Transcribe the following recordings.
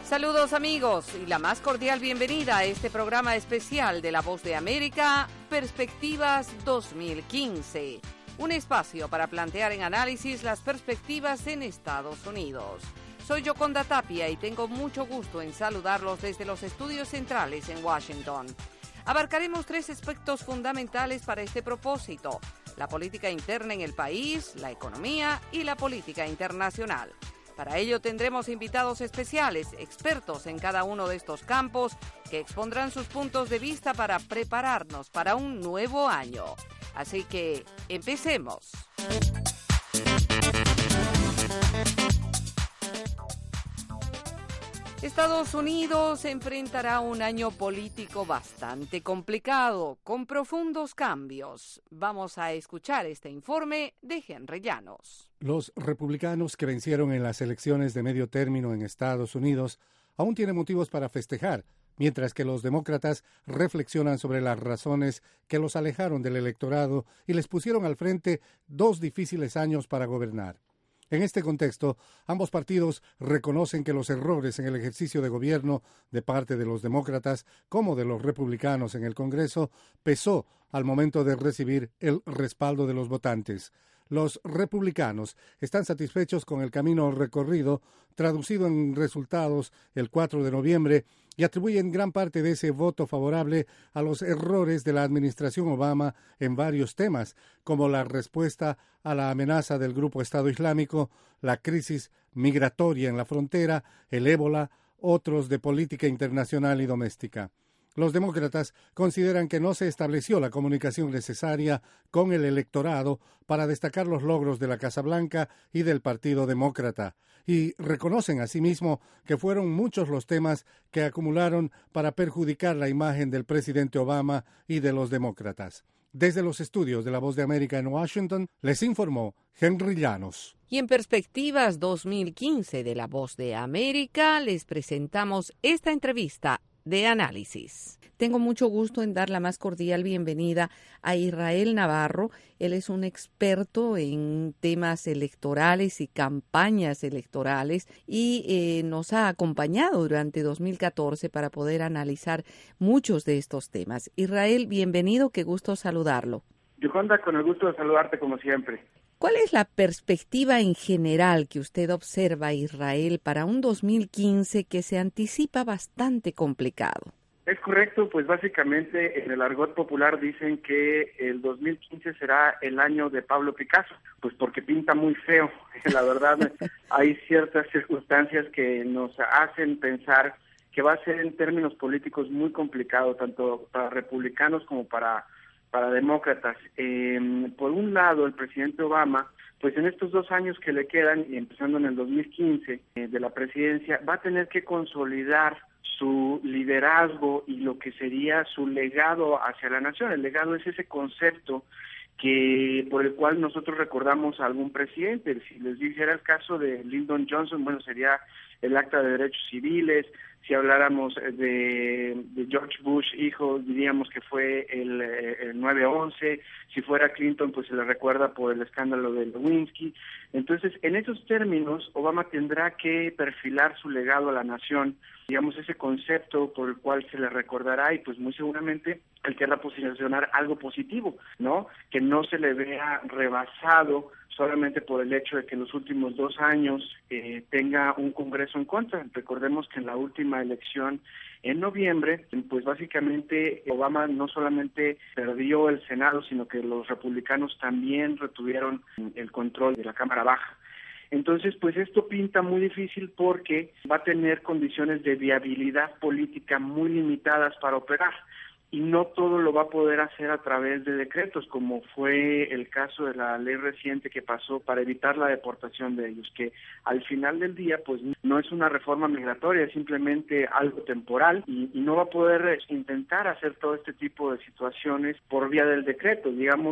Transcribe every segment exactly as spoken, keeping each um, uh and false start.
Saludos amigos y la más cordial bienvenida a este programa especial de La Voz de América, Perspectivas dos mil quince. Un espacio para plantear en análisis las perspectivas en Estados Unidos. Soy Yoconda Tapia y tengo mucho gusto en saludarlos desde los estudios centrales en Washington. Abarcaremos tres aspectos fundamentales para este propósito: la política interna en el país, la economía y la política internacional. Para ello tendremos invitados especiales, expertos en cada uno de estos campos, que expondrán sus puntos de vista para prepararnos para un nuevo año. Así que, empecemos. Estados Unidos enfrentará un año político bastante complicado, con profundos cambios. Vamos a escuchar este informe de Henry Llanos. Los republicanos que vencieron en las elecciones de medio término en Estados Unidos aún tienen motivos para festejar, mientras que los demócratas reflexionan sobre las razones que los alejaron del electorado y les pusieron al frente dos difíciles años para gobernar. En este contexto, ambos partidos reconocen que los errores en el ejercicio de gobierno de parte de los demócratas como de los republicanos en el Congreso pesó al momento de recibir el respaldo de los votantes. Los republicanos están satisfechos con el camino recorrido, traducido en resultados el cuatro de noviembre, y atribuyen gran parte de ese voto favorable a los errores de la administración Obama en varios temas, como la respuesta a la amenaza del grupo Estado Islámico, la crisis migratoria en la frontera, el ébola, otros de política internacional y doméstica. Los demócratas consideran que no se estableció la comunicación necesaria con el electorado para destacar los logros de la Casa Blanca y del Partido Demócrata, y reconocen asimismo que fueron muchos los temas que acumularon para perjudicar la imagen del presidente Obama y de los demócratas. Desde los estudios de La Voz de América en Washington, les informó Henry Llanos. Y en Perspectivas dos mil quince de La Voz de América les presentamos esta entrevista de análisis. Tengo mucho gusto en dar la más cordial bienvenida a Israel Navarro. Él es un experto en temas electorales y campañas electorales y eh, nos ha acompañado durante dos mil catorce para poder analizar muchos de estos temas. Israel, bienvenido, qué gusto saludarlo. Yoconda, con el gusto de saludarte como siempre. ¿Cuál es la perspectiva en general que usted observa, Israel, para un dos mil quince que se anticipa bastante complicado? Es correcto, pues básicamente en el argot popular dicen que el dos mil quince será el año de Pablo Picasso, pues porque pinta muy feo. La verdad, hay ciertas circunstancias que nos hacen pensar que va a ser en términos políticos muy complicado, tanto para republicanos como para para demócratas. Eh, por un lado, el presidente Obama, pues en estos dos años que le quedan, y empezando en el dos mil quince, eh, de la presidencia, va a tener que consolidar su liderazgo y lo que sería su legado hacia la nación. El legado es ese concepto que por el cual nosotros recordamos a algún presidente. Si les dijera el caso de Lyndon Johnson, bueno, sería el Acta de Derechos Civiles. Si habláramos de, de George Bush, hijo, diríamos que fue el, el nueve once. Si fuera Clinton, pues se le recuerda por el escándalo de Lewinsky. Entonces, en esos términos, Obama tendrá que perfilar su legado a la nación, digamos, ese concepto por el cual se le recordará, y pues muy seguramente él querrá posicionar algo positivo, ¿no? Que no se le vea rebasado solamente por el hecho de que en los últimos dos años eh, tenga un Congreso en contra. Recordemos que en la última elección en noviembre, pues básicamente Obama no solamente perdió el Senado, sino que los republicanos también retuvieron el control de la Cámara Baja. Entonces, pues esto pinta muy difícil porque va a tener condiciones de viabilidad política muy limitadas para operar. Y no todo lo va a poder hacer a través de decretos, como fue el caso de la ley reciente que pasó para evitar la deportación de ellos, que al final del día pues no es una reforma migratoria, es simplemente algo temporal, y, y no va a poder intentar hacer todo este tipo de situaciones por vía del decreto. Digamos,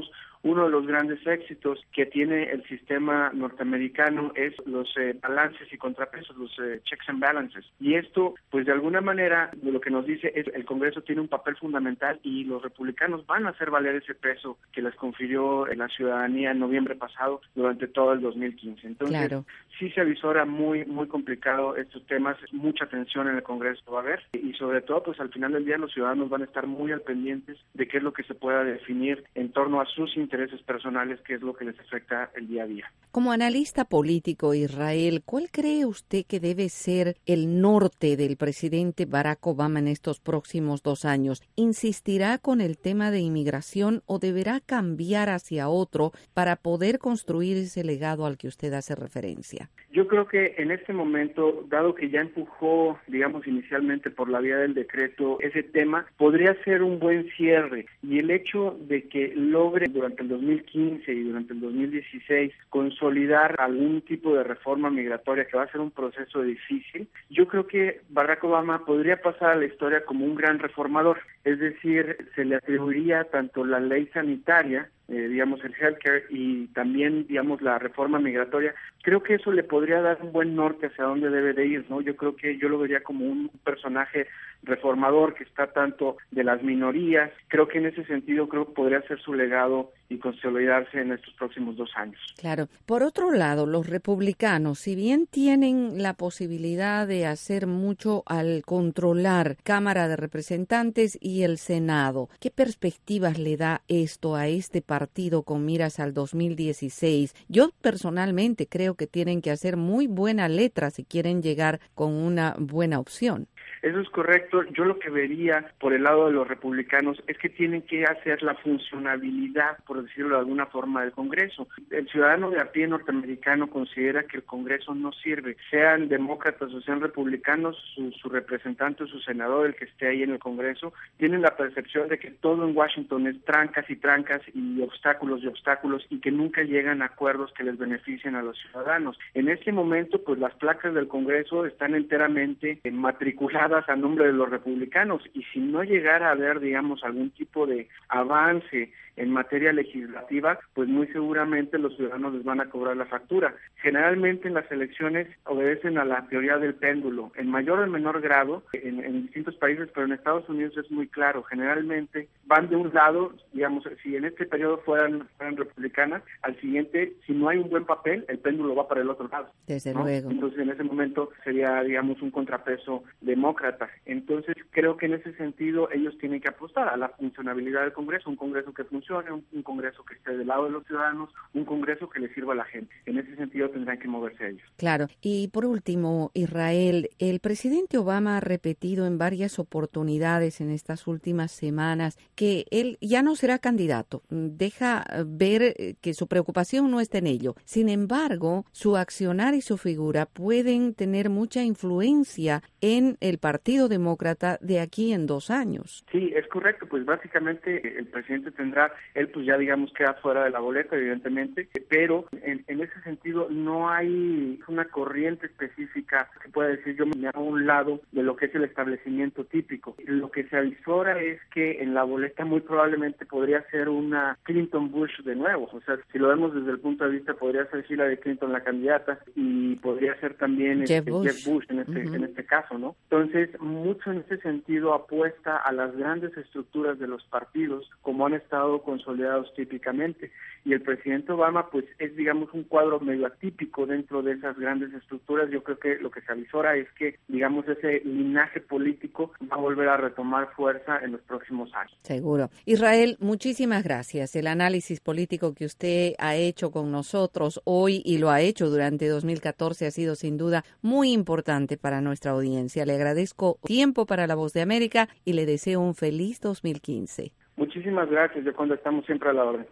uno de los grandes éxitos que tiene el sistema norteamericano es los eh, balances y contrapesos, los eh, checks and balances. Y esto, pues de alguna manera, lo que nos dice es el Congreso tiene un papel fundamental y los republicanos van a hacer valer ese peso que les confirió la ciudadanía en noviembre pasado durante todo el dos mil quince. Entonces, claro, sí se avisora muy muy complicado estos temas, mucha tensión en el Congreso va a haber y sobre todo, pues al final del día los ciudadanos van a estar muy al pendientes de qué es lo que se pueda definir en torno a sus intereses personales, qué es lo que les afecta el día a día. Como analista político, Israel, ¿cuál cree usted que debe ser el norte del presidente Barack Obama en estos próximos dos años? ¿Insistirá con el tema de inmigración o deberá cambiar hacia otro para poder construir ese legado al que usted hace referencia? Yo creo que en este momento, dado que ya empujó, digamos, inicialmente por la vía del decreto ese tema, podría ser un buen cierre. Y el hecho de que logre durante el dos mil quince y durante el dos mil dieciséis consolidar algún tipo de reforma migratoria que va a ser un proceso difícil, yo creo que Barack Obama podría pasar a la historia como un gran reformador. Es decir, se le atribuiría tanto la ley sanitaria, eh, digamos el healthcare, y también, digamos, la reforma migratoria. Creo que eso le podría dar un buen norte hacia dónde debe de ir, ¿no? Yo creo que yo lo vería como un personaje reformador que está tanto de las minorías. Creo que en ese sentido creo que podría ser su legado y consolidarse en estos próximos dos años. Claro. Por otro lado, los republicanos, si bien tienen la posibilidad de hacer mucho al controlar Cámara de Representantes y el Senado, ¿qué perspectivas le da esto a este partido con miras al dos mil dieciséis? Yo personalmente creo que tienen que hacer muy buena letra si quieren llegar con una buena opción. Eso es correcto. Yo lo que vería por el lado de los republicanos es que tienen que hacer la funcionabilidad, por decirlo de alguna forma, del Congreso. El ciudadano de a pie norteamericano considera que el Congreso no sirve. Sean demócratas o sean republicanos, su, su representante o su senador, el que esté ahí en el Congreso, tienen la percepción de que todo en Washington es trancas y trancas y obstáculos y obstáculos y que nunca llegan a acuerdos que les beneficien a los ciudadanos. En este momento, pues las placas del Congreso están enteramente matriculadas a nombre de los republicanos y si no llegara a haber, digamos, algún tipo de avance en materia legislativa, pues muy seguramente los ciudadanos les van a cobrar la factura. Generalmente en las elecciones obedecen a la teoría del péndulo, en mayor o menor grado, en, en distintos países, pero en Estados Unidos es muy claro. Generalmente van de un lado, digamos, si en este periodo fueran, fueran republicanas, al siguiente, si no hay un buen papel, el péndulo va para el otro lado. Desde ¿no? luego. Entonces en ese momento sería, digamos, un contrapeso demócrata. Entonces creo que en ese sentido ellos tienen que apostar a la funcionabilidad del Congreso, un Congreso que funcione, un, un Congreso que esté del lado de los ciudadanos, un Congreso que le sirva a la gente. En ese sentido tendrán que moverse ellos. Claro. Y por último, Israel, el presidente Obama ha repetido en varias oportunidades en estas últimas semanas que él ya no será candidato. Deja ver que su preocupación no está en ello. Sin embargo, su accionar y su figura pueden tener mucha influencia en el Partido Demócrata de aquí en dos años. Sí, es correcto. Pues básicamente el presidente tendrá, él pues ya digamos queda fuera de la boleta, evidentemente, pero en, en ese sentido no hay una corriente específica que pueda decir yo me hago a un lado de lo que es el establecimiento típico. Lo que se avisora es que en la boleta muy probablemente podría ser una Clinton-Bush de nuevo. O sea, si lo vemos desde el punto de vista, podría ser Hillary Clinton la candidata y podría ser también Jeb este, Bush, Jeb Bush en, este, uh-huh. en este caso, ¿no? Entonces, mucho en ese sentido apuesta a las grandes estructuras de los partidos, como han estado consolidados típicamente. Y el presidente Obama, pues, es, digamos, un cuadro medio atípico dentro de esas grandes estructuras. Yo creo que lo que se avisora es que, digamos, ese linaje político va a volver a retomar fuerza en los próximos años. Seguro. Israel, muchísimas gracias. El análisis político que usted ha hecho con nosotros hoy y lo ha hecho durante dos mil catorce ha sido sin duda muy importante para nuestra audiencia. Le agradezco tiempo para La Voz de América y le deseo un feliz dos mil quince. Muchísimas gracias, yo cuando estamos siempre a la orden.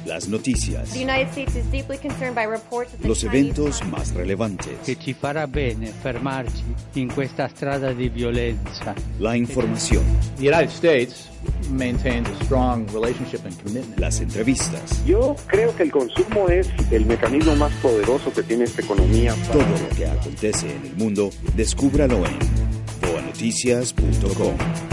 Las noticias. Los eventos más relevantes. Che ci farà bene fermarci in questa strada di violenza. La información. The United States maintains a strong relationship and commitment. Las entrevistas. Yo creo que el consumo es el mecanismo más poderoso que tiene esta economía. Todo lo que acontece en el mundo, descúbralo en boa noticias punto com.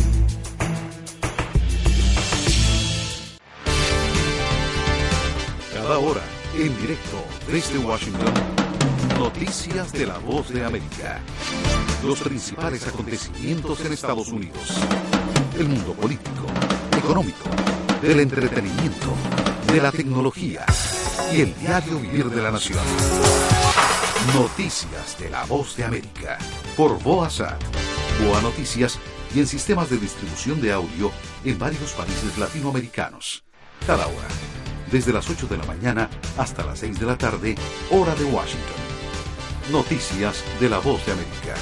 Cada hora, en directo desde Washington, noticias de la Voz de América. Los principales acontecimientos en Estados Unidos. El mundo político, económico, del entretenimiento, de la tecnología y el diario vivir de la nación. Noticias de la Voz de América. Por VOASAT, Boa Noticias y en sistemas de distribución de audio en varios países latinoamericanos. Cada hora. Desde las ocho de la mañana hasta las seis de la tarde, hora de Washington. Noticias de la Voz de América.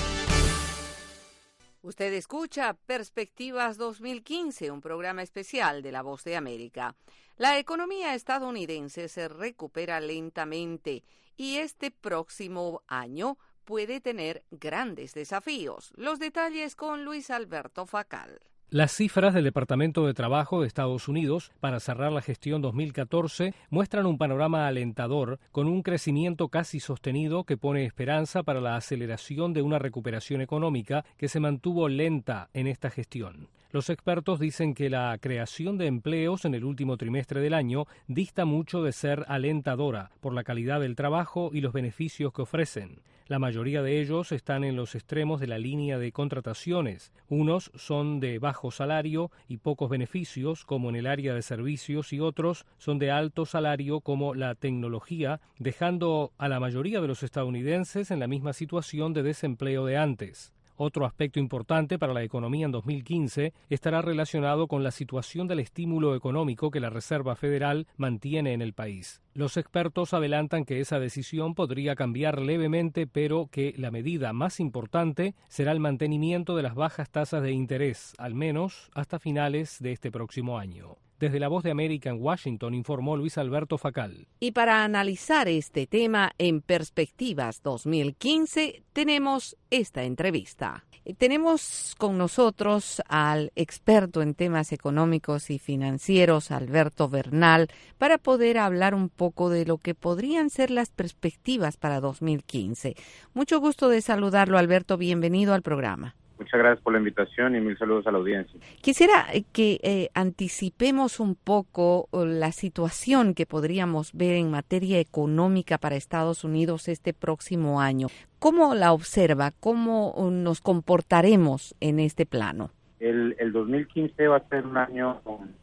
Usted escucha Perspectivas dos mil quince, un programa especial de La Voz de América. La economía estadounidense se recupera lentamente y este próximo año puede tener grandes desafíos. Los detalles con Luis Alberto Facal. Las cifras del Departamento de Trabajo de Estados Unidos para cerrar la gestión dos mil catorce muestran un panorama alentador con un crecimiento casi sostenido que pone esperanza para la aceleración de una recuperación económica que se mantuvo lenta en esta gestión. Los expertos dicen que la creación de empleos en el último trimestre del año dista mucho de ser alentadora por la calidad del trabajo y los beneficios que ofrecen. La mayoría de ellos están en los extremos de la línea de contrataciones. Unos son de bajo salario y pocos beneficios, como en el área de servicios, y otros son de alto salario, como la tecnología, dejando a la mayoría de los estadounidenses en la misma situación de desempleo de antes. Otro aspecto importante para la economía en dos mil quince estará relacionado con la situación del estímulo económico que la Reserva Federal mantiene en el país. Los expertos adelantan que esa decisión podría cambiar levemente, pero que la medida más importante será el mantenimiento de las bajas tasas de interés, al menos hasta finales de este próximo año. Desde La Voz de América en Washington informó Luis Alberto Facal. Y para analizar este tema en Perspectivas dos mil quince tenemos esta entrevista. Tenemos con nosotros al experto en temas económicos y financieros, Alberto Bernal, para poder hablar un poco de lo que podrían ser las perspectivas para dos mil quince. Mucho gusto de saludarlo, Alberto. Bienvenido al programa. Muchas gracias por la invitación y mil saludos a la audiencia. Quisiera que eh, anticipemos un poco la situación que podríamos ver en materia económica para Estados Unidos este próximo año. ¿Cómo la observa? ¿Cómo nos comportaremos en este plano? El, el dos mil quince va a ser un año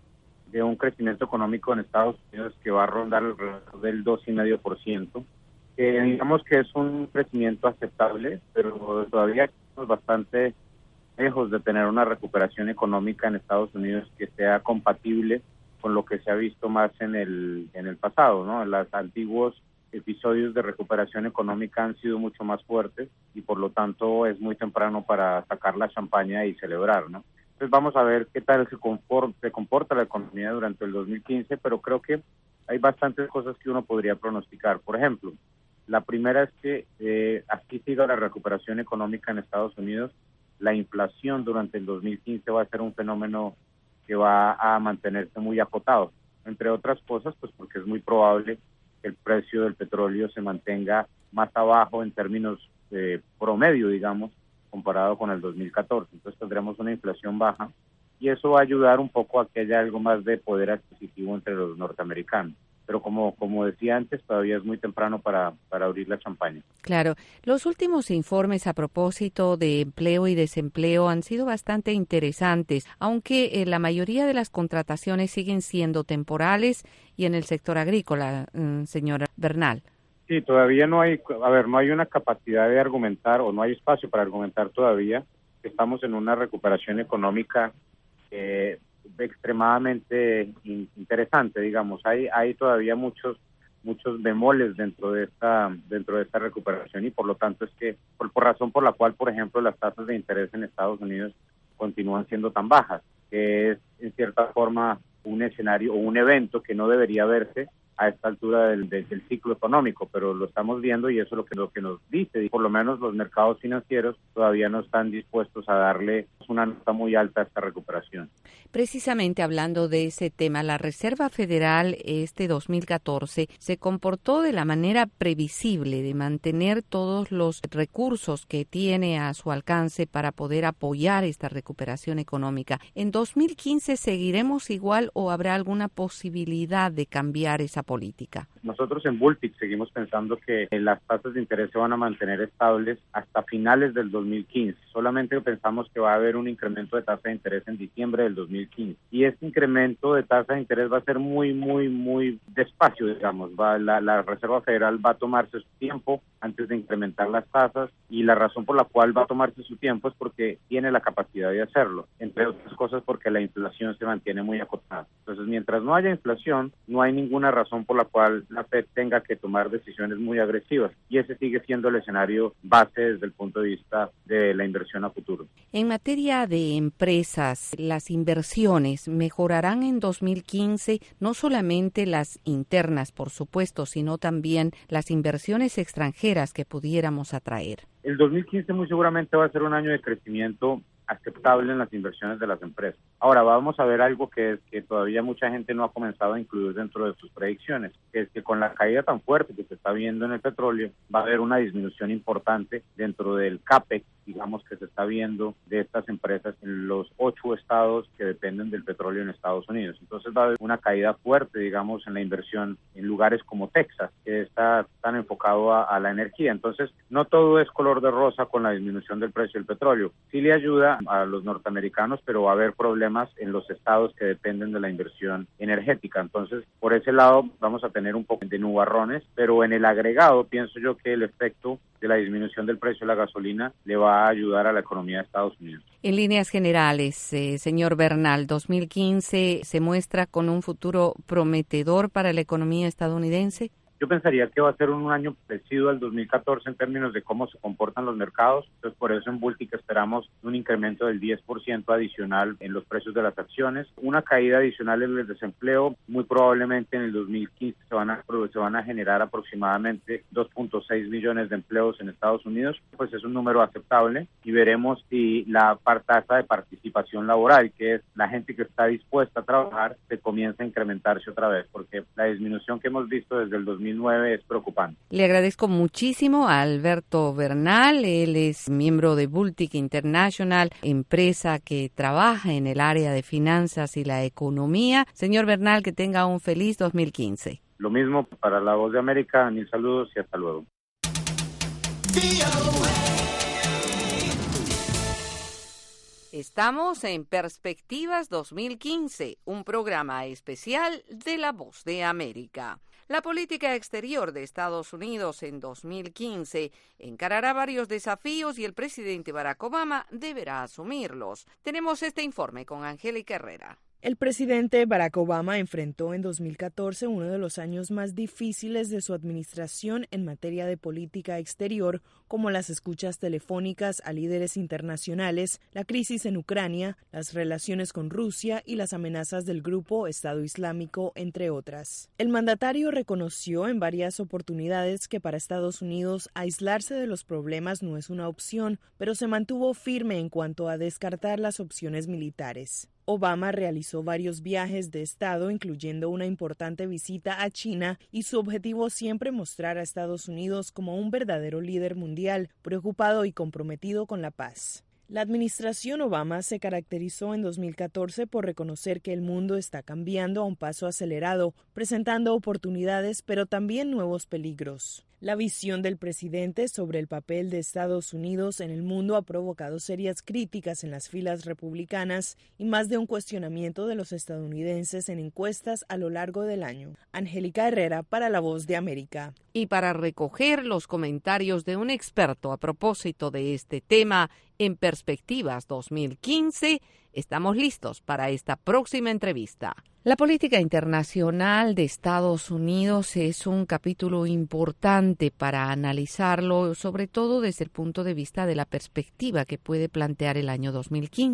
de un crecimiento económico en Estados Unidos que va a rondar alrededor del dos coma cinco por ciento. Eh, digamos que es un crecimiento aceptable, pero todavía estamos bastante lejos de tener una recuperación económica en Estados Unidos que sea compatible con lo que se ha visto más en el en el pasado, ¿no? Los antiguos episodios de recuperación económica han sido mucho más fuertes y por lo tanto es muy temprano para sacar la champaña y celebrar, ¿no? Entonces vamos a ver qué tal se comporta, se comporta la economía durante el dos mil quince, pero creo que hay bastantes cosas que uno podría pronosticar. Por ejemplo, la primera es que eh, aquí siga la recuperación económica en Estados Unidos. La inflación durante el dos mil quince va a ser un fenómeno que va a mantenerse muy acotado, entre otras cosas, pues porque es muy probable que el precio del petróleo se mantenga más abajo en términos eh, promedio, digamos, comparado con el dos mil catorce. Entonces tendremos una inflación baja y eso va a ayudar un poco a que haya algo más de poder adquisitivo entre los norteamericanos. Pero como como decía antes, todavía es muy temprano para, para abrir la champaña. Claro. Los últimos informes a propósito de empleo y desempleo han sido bastante interesantes, aunque eh, la mayoría de las contrataciones siguen siendo temporales y en el sector agrícola, mm, señora Bernal. Sí, todavía no hay, a ver, no hay una capacidad de argumentar o no hay espacio para argumentar todavía que estamos en una recuperación económica eh, extremadamente interesante, digamos. Hay hay todavía muchos muchos bemoles dentro de esta dentro de esta recuperación y por lo tanto es que por, por razón por la cual, por ejemplo, las tasas de interés en Estados Unidos continúan siendo tan bajas, que es en cierta forma un escenario o un evento que no debería verse a esta altura del, del, del ciclo económico, pero lo estamos viendo y eso es lo que, lo que nos dice. Y por lo menos los mercados financieros todavía no están dispuestos a darle una nota muy alta a esta recuperación. Precisamente hablando de ese tema, la Reserva Federal este dos mil catorce se comportó de la manera previsible de mantener todos los recursos que tiene a su alcance para poder apoyar esta recuperación económica. ¿En dos mil quince seguiremos igual o habrá alguna posibilidad de cambiar esa política? Nosotros en Bulltix seguimos pensando que las tasas de interés se van a mantener estables hasta finales del dos mil quince. Solamente pensamos que va a haber un incremento de tasa de interés en diciembre del dos mil quince. Y este incremento de tasa de interés va a ser muy, muy, muy despacio, digamos. Va, la, la Reserva Federal va a tomarse su tiempo antes de incrementar las tasas, y la razón por la cual va a tomarse su tiempo es porque tiene la capacidad de hacerlo, entre otras cosas porque la inflación se mantiene muy acotada. Entonces, mientras no haya inflación, no hay ninguna razón por la cual la Fed tenga que tomar decisiones muy agresivas, y ese sigue siendo el escenario base desde el punto de vista de la inversión a futuro. En materia de empresas, las inversiones mejorarán en dos mil quince, no solamente las internas, por supuesto, sino también las inversiones extranjeras que pudiéramos atraer. El dos mil quince muy seguramente va a ser un año de crecimiento aceptable en las inversiones de las empresas. Ahora vamos a ver algo que es que todavía mucha gente no ha comenzado a incluir dentro de sus predicciones, que es que con la caída tan fuerte que se está viendo en el petróleo, va a haber una disminución importante dentro del CAPEX, digamos, que se está viendo de estas empresas en los ocho estados que dependen del petróleo en Estados Unidos. Entonces va a haber una caída fuerte, digamos, en la inversión en lugares como Texas, que está tan enfocado a, a la energía. Entonces, no todo es color de rosa con la disminución del precio del petróleo. Sí le ayuda a los norteamericanos, pero va a haber problemas en los estados que dependen de la inversión energética. Entonces, por ese lado vamos a tener un poco de nubarrones, pero en el agregado pienso yo que el efecto de la disminución del precio de la gasolina le va a ayudar a la economía de Estados Unidos. En líneas generales, eh, señor Bernal, dos mil quince se muestra con un futuro prometedor para la economía estadounidense. Yo pensaría que va a ser un año parecido al dos mil catorce en términos de cómo se comportan los mercados. Entonces, por eso en Bulltix esperamos un incremento del diez por ciento adicional en los precios de las acciones. Una caída adicional en el desempleo. Muy probablemente en el dos mil quince se van a, se van a generar aproximadamente dos punto seis millones de empleos en Estados Unidos. Pues es un número aceptable, y veremos si la tasa de participación laboral, que es la gente que está dispuesta a trabajar, se comienza a incrementarse otra vez, porque la disminución que hemos visto desde el dos mil nueve es preocupante. Le agradezco muchísimo a Alberto Bernal. Él es miembro de Bulltix International, empresa que trabaja en el área de finanzas y la economía. Señor Bernal, que tenga un feliz dos mil quince. Lo mismo para La Voz de América. Mil saludos y hasta luego. Estamos en Perspectivas dos mil quince, un programa especial de La Voz de América. La política exterior de Estados Unidos en dos mil quince encarará varios desafíos y el presidente Barack Obama deberá asumirlos. Tenemos este informe con Angélica Herrera. El presidente Barack Obama enfrentó en dos mil catorce uno de los años más difíciles de su administración en materia de política exterior, como las escuchas telefónicas a líderes internacionales, la crisis en Ucrania, las relaciones con Rusia y las amenazas del grupo Estado Islámico, entre otras. El mandatario reconoció en varias oportunidades que para Estados Unidos aislarse de los problemas no es una opción, pero se mantuvo firme en cuanto a descartar las opciones militares. Obama realizó varios viajes de Estado, incluyendo una importante visita a China, y su objetivo siempre mostrar a Estados Unidos como un verdadero líder mundial, preocupado y comprometido con la paz. La administración Obama se caracterizó en dos mil catorce por reconocer que el mundo está cambiando a un paso acelerado, presentando oportunidades pero también nuevos peligros. La visión del presidente sobre el papel de Estados Unidos en el mundo ha provocado serias críticas en las filas republicanas y más de un cuestionamiento de los estadounidenses en encuestas a lo largo del año. Angélica Herrera para La Voz de América. Y para recoger los comentarios de un experto a propósito de este tema en Perspectivas dos mil quince, estamos listos para esta próxima entrevista. La política internacional de Estados Unidos es un capítulo importante para analizarlo, sobre todo desde el punto de vista de la perspectiva que puede plantear el año dos mil quince.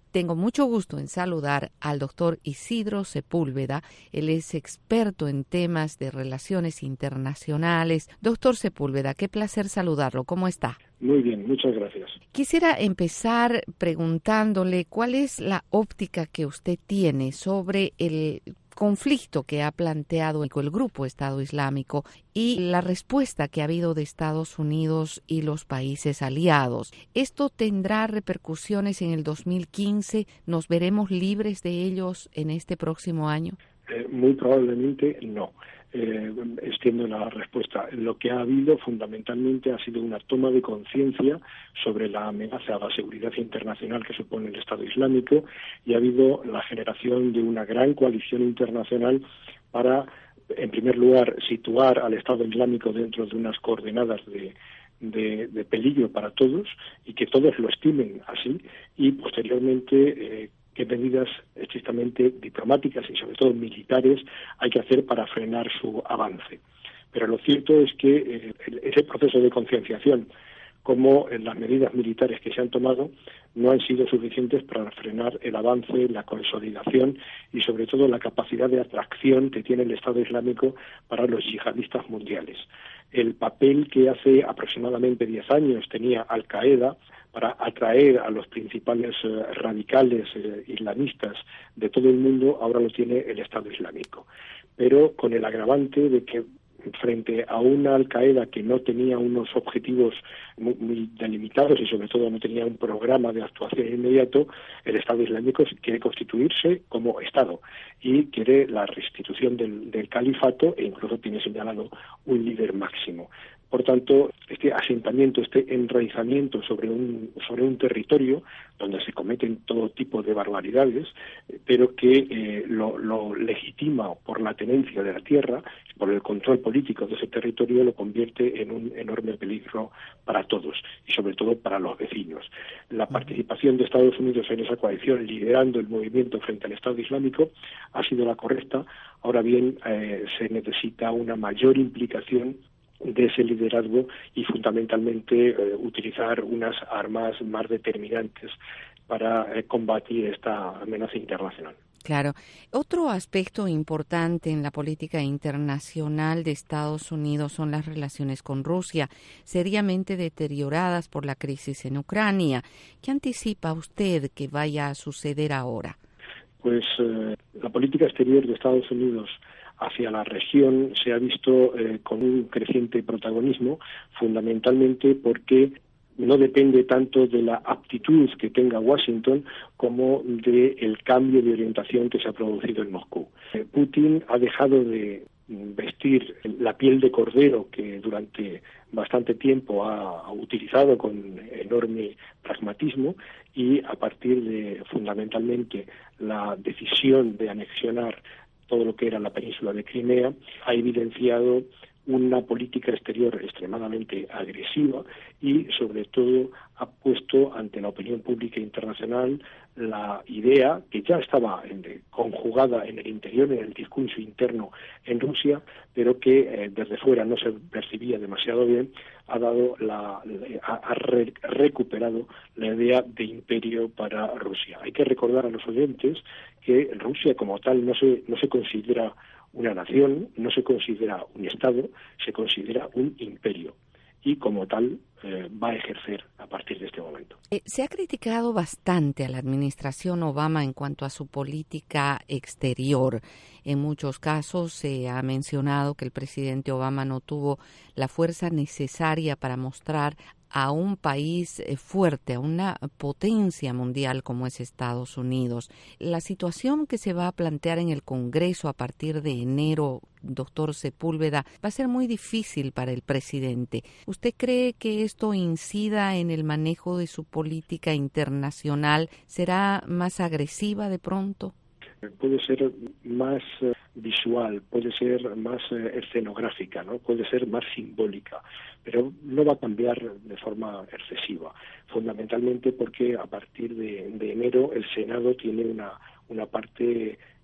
Tengo mucho gusto en saludar al doctor Isidro Sepúlveda. Él es experto en temas de relaciones internacionales. Doctor Sepúlveda, qué placer saludarlo. ¿Cómo está? Muy bien, muchas gracias. Quisiera empezar preguntándole cuál es la óptica que usted tiene sobre el conflicto que ha planteado el grupo Estado Islámico y la respuesta que ha habido de Estados Unidos y los países aliados. ¿Esto tendrá repercusiones en el dos mil quince? ¿Nos veremos libres de ellos en este próximo año? Eh, muy probablemente no. Eh, extiendo la respuesta. Lo que ha habido fundamentalmente ha sido una toma de conciencia sobre la amenaza a la seguridad internacional que supone el Estado Islámico, y ha habido la generación de una gran coalición internacional para, en primer lugar, situar al Estado Islámico dentro de unas coordenadas de De, de peligro para todos, y que todos lo estimen así, y posteriormente eh, qué medidas estrictamente diplomáticas y sobre todo militares hay que hacer para frenar su avance. Pero lo cierto es que eh, ese proceso de concienciación, como en las medidas militares que se han tomado, no han sido suficientes para frenar el avance, la consolidación y sobre todo la capacidad de atracción que tiene el Estado Islámico para los yihadistas mundiales. El papel que hace aproximadamente diez años tenía Al-Qaeda para atraer a los principales eh, radicales eh, islamistas de todo el mundo, ahora lo tiene el Estado Islámico. Pero con el agravante de que frente a una Al-Qaeda que no tenía unos objetivos muy, muy delimitados y sobre todo no tenía un programa de actuación inmediato, el Estado Islámico quiere constituirse como Estado y quiere la restitución del, del califato, e incluso tiene señalado un líder máximo. Por tanto, este asentamiento, este enraizamiento sobre un sobre un territorio donde se cometen todo tipo de barbaridades, pero que eh, lo, lo legitima por la tenencia de la tierra, por el control político de ese territorio, lo convierte en un enorme peligro para todos y sobre todo para los vecinos. La participación de Estados Unidos en esa coalición, liderando el movimiento frente al Estado Islámico, ha sido la correcta. Ahora bien, eh, se necesita una mayor implicación de ese liderazgo y fundamentalmente eh, utilizar unas armas más determinantes para eh, combatir esta amenaza internacional. Claro. Otro aspecto importante en la política internacional de Estados Unidos son las relaciones con Rusia, seriamente deterioradas por la crisis en Ucrania. ¿Qué anticipa usted que vaya a suceder ahora? Pues eh, la política exterior de Estados Unidos hacia la región se ha visto eh, con un creciente protagonismo, fundamentalmente porque no depende tanto de la aptitud que tenga Washington como del cambio de orientación que se ha producido en Moscú. Eh, Putin ha dejado de vestir la piel de cordero que durante bastante tiempo ha, ha utilizado con enorme pragmatismo, y a partir de fundamentalmente la decisión de anexionar todo lo que era la península de Crimea, ha evidenciado una política exterior extremadamente agresiva y, sobre todo, ha puesto ante la opinión pública internacional la idea, que ya estaba en, conjugada en el interior, en el discurso interno en Rusia, pero que eh, desde fuera no se percibía demasiado bien, ha dado la, ha, ha re, recuperado la idea de imperio para Rusia. Hay que recordar a los oyentes que Rusia como tal no se, no se considera una nación, no se considera un Estado, se considera un imperio, y como tal eh, va a ejercer a partir de este momento. Eh, se ha criticado bastante a la administración Obama en cuanto a su política exterior. En muchos casos se ha mencionado que el presidente Obama no tuvo la fuerza necesaria para mostrar a un país fuerte, a una potencia mundial como es Estados Unidos. La situación que se va a plantear en el Congreso a partir de enero, doctor Sepúlveda, va a ser muy difícil para el presidente. ¿Usted cree que esto incida en el manejo de su política internacional? ¿Será más agresiva de pronto? Puede ser más eh, visual, puede ser más eh, escenográfica, ¿no? Puede ser más simbólica, pero no va a cambiar de forma excesiva, fundamentalmente porque a partir de, de enero el Senado tiene una, una parte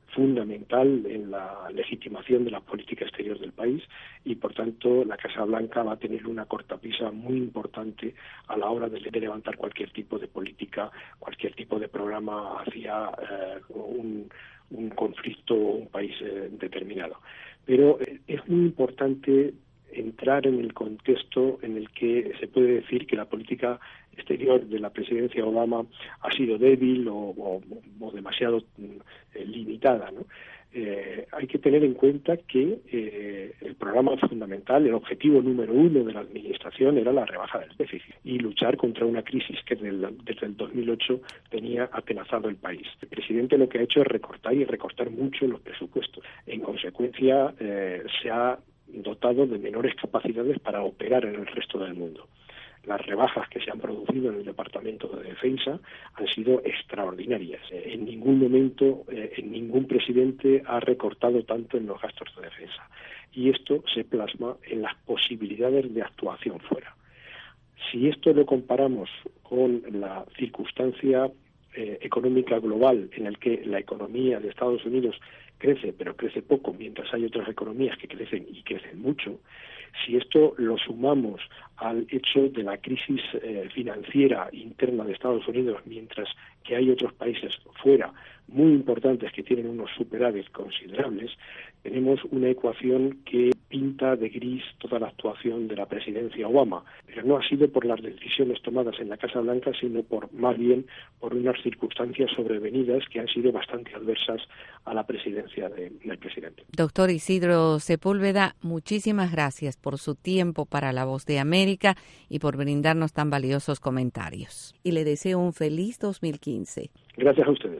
fundamental en la legitimación de la política exterior del país y, por tanto, la Casa Blanca va a tener una cortapisa muy importante a la hora de levantar cualquier tipo de política, cualquier tipo de programa hacia eh, un, un conflicto o un país eh, determinado. Pero eh, es muy importante entrar en el contexto en el que se puede decir que la política exterior de la presidencia Obama ha sido débil o, o, o demasiado eh, limitada, ¿no? Eh, hay que tener en cuenta que eh, el programa fundamental, el objetivo número uno de la administración era la rebaja del déficit y luchar contra una crisis que desde el, desde el dos mil ocho tenía atenazado el país. El presidente lo que ha hecho es recortar y recortar mucho los presupuestos. En consecuencia, eh, se ha dotado de menores capacidades para operar en el resto del mundo. Las rebajas que se han producido en el Departamento de Defensa han sido extraordinarias. En ningún momento, eh, en ningún presidente ha recortado tanto en los gastos de defensa. Y esto se plasma en las posibilidades de actuación fuera. Si esto lo comparamos con la circunstancia eh, económica global en el que la economía de Estados Unidos crece, pero crece poco, mientras hay otras economías que crecen y crecen mucho, si esto lo sumamos al hecho de la crisis eh, financiera interna de Estados Unidos, mientras que hay otros países fuera muy importantes que tienen unos superávit considerables, tenemos una ecuación que pinta de gris toda la actuación de la presidencia Obama, pero no ha sido por las decisiones tomadas en la Casa Blanca, sino por más bien por unas circunstancias sobrevenidas que han sido bastante adversas a la presidencia de, del presidente. Doctor Isidro Sepúlveda, muchísimas gracias por su tiempo para La Voz de América y por brindarnos tan valiosos comentarios. Y le deseo un feliz dos mil quince. Gracias a ustedes.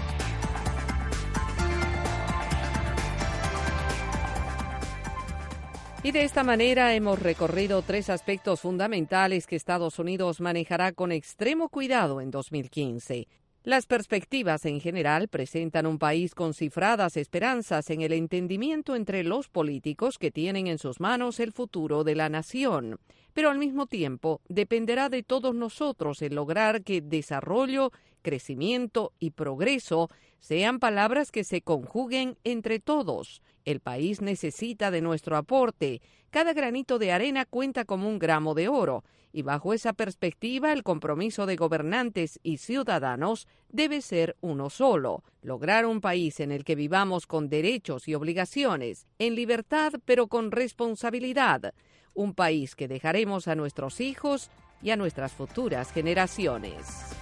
Y de esta manera hemos recorrido tres aspectos fundamentales que Estados Unidos manejará con extremo cuidado en dos mil quince. Las perspectivas en general presentan un país con cifradas esperanzas en el entendimiento entre los políticos que tienen en sus manos el futuro de la nación. Pero al mismo tiempo dependerá de todos nosotros el lograr que desarrollo, crecimiento y progreso sean palabras que se conjuguen entre todos. El país necesita de nuestro aporte. Cada granito de arena cuenta como un gramo de oro. Y bajo esa perspectiva, el compromiso de gobernantes y ciudadanos debe ser uno solo: lograr un país en el que vivamos con derechos y obligaciones, en libertad pero con responsabilidad. Un país que dejaremos a nuestros hijos y a nuestras futuras generaciones.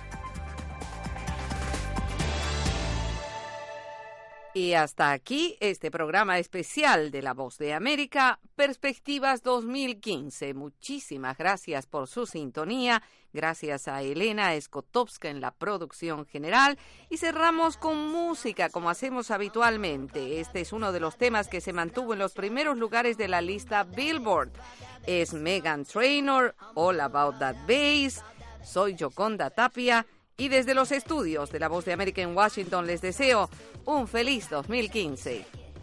Y hasta aquí este programa especial de La Voz de América, Perspectivas dos mil quince. Muchísimas gracias por su sintonía. Gracias a Elena Skotowska en la producción general. Y cerramos con música, como hacemos habitualmente. Este es uno de los temas que se mantuvo en los primeros lugares de la lista Billboard. Es Meghan Trainor, All About That Bass. Soy Yoconda Tapia. Y desde los estudios de La Voz de América en Washington les deseo un feliz dos mil quince.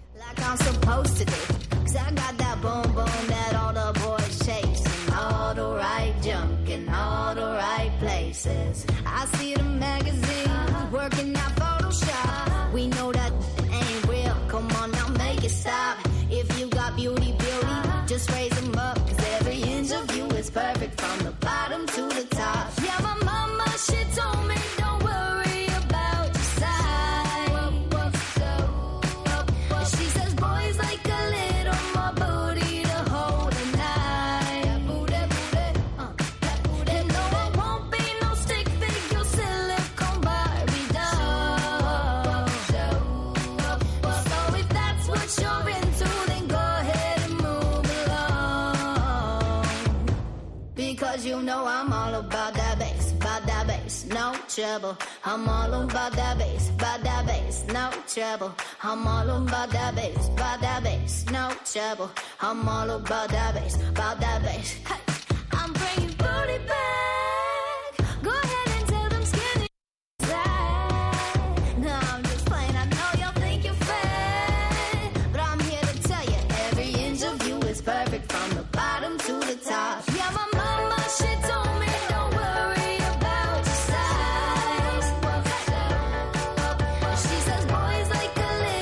You know I'm all about that bass, about that bass, no trouble. I'm all about that bass, about that bass, no trouble. I'm all about that bass, about that bass, no trouble. I'm all about that bass, about that bass. Hey, I'm bringing booty back. Go ahead and tell them skinny that. No, I'm just playing. I know y'all think you're fat, but I'm here to tell you every inch of you is perfect from the bottom to the top. Yeah, my mama, she told me don't worry about your size. She says boys like a little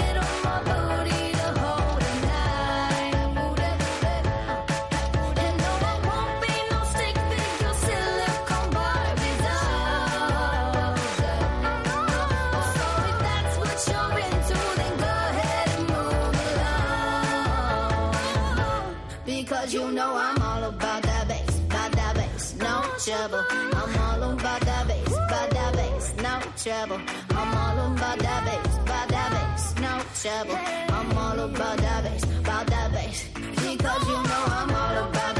trouble. I'm all about that bass, about that bass, no trouble. I'm all about that bass, about that bass, because you know I'm all about